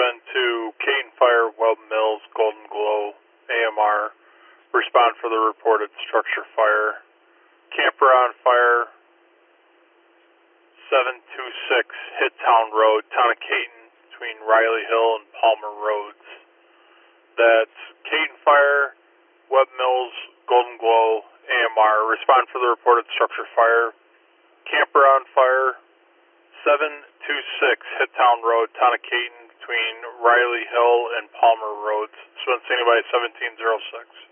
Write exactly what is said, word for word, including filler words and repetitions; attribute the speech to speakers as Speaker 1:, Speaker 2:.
Speaker 1: seven to Caton Fire, Weld Mills, Golden Glow, A M R. Respond for the reported structure fire. Camper on fire, seven two six Hitttown Road, Town of Caton, between Riley Hill and Palmer Roads. That's Caton Fire, Webb Mills, Golden Glow, A M R. Respond for the reported structure fire. Camper on fire, seven two six Hitttown Road, Town of Caton, between Riley Hill and Palmer Roads. Spent by seventeen oh six.